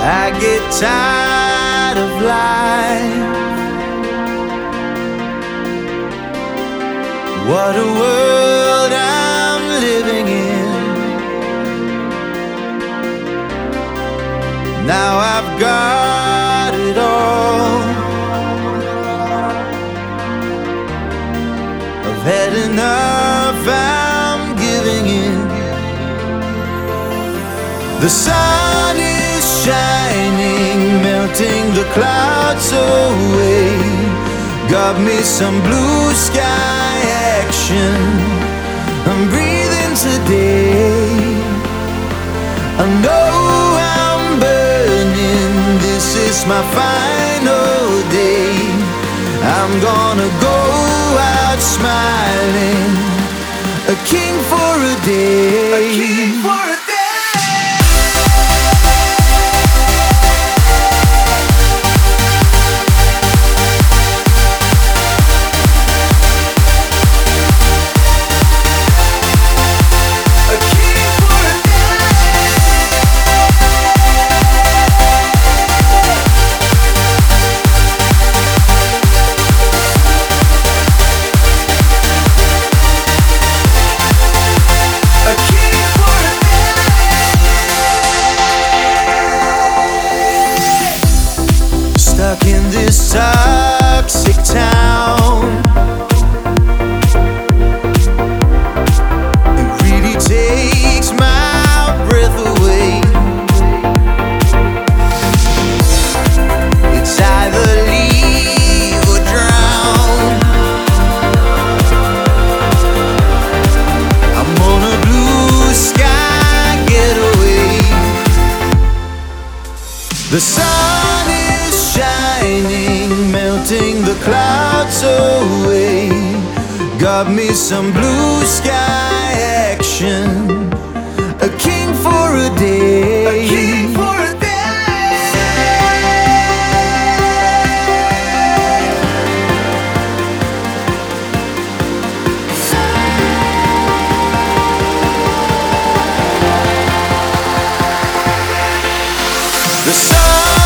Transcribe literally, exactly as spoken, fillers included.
I get tired of life. What a world I'm living in. Now I've got it all. I've had enough, I'm giving in. The sun is shining, melting the clouds away. Got me some blue sky action. I'm breathing today. I know I'm burning. This is my final day. I'm gonna go out smiling, a king for a day. A king for a day. Stuck in this toxic town, it really takes my breath away. It's either leave or drown. I'm on a blue sky getaway. The sun is shining, melting the clouds away. Got me some blue sky action, a king for a day. A king for a day. The sun